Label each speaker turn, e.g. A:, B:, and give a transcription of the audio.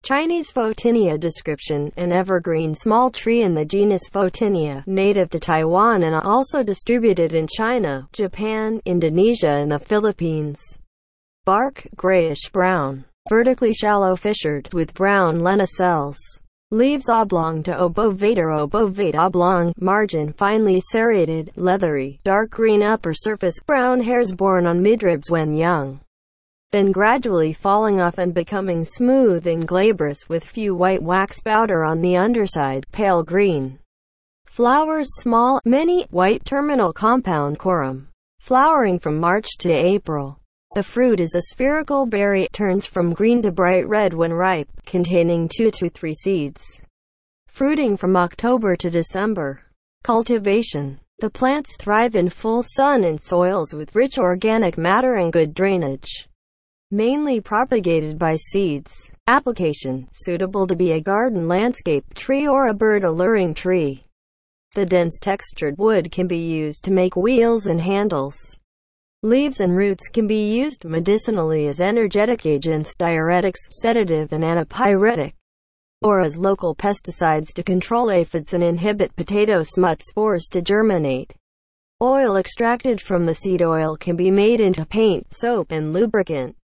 A: Chinese Photinia description: an evergreen small tree in the genus Photinia, native to Taiwan and also distributed in China, Japan, Indonesia and the Philippines. Bark, grayish-brown, vertically shallow fissured, with brown lenticels. Leaves oblong to obovate or obovate oblong, margin finely serrated, leathery, dark green upper surface, brown hairs borne on midribs when young, then gradually falling off and becoming smooth and glabrous with few white wax powder on the underside, pale green. Flowers small, many, white terminal compound corym. Flowering from March to April. The fruit is a spherical berry, turns from green to bright red when ripe, containing 2 to 3 seeds. Fruiting from October to December. Cultivation. The plants thrive in full sun in soils with rich organic matter and good drainage. Mainly propagated by seeds. Application: suitable to be a garden landscape tree or a bird alluring tree. The dense textured wood can be used to make wheels and handles. Leaves and roots can be used medicinally as energetic agents, diuretics, sedative and antipyretic, or as local pesticides to control aphids and inhibit potato smut spores to germinate. Oil extracted from the seed oil can be made into paint, soap, and lubricant.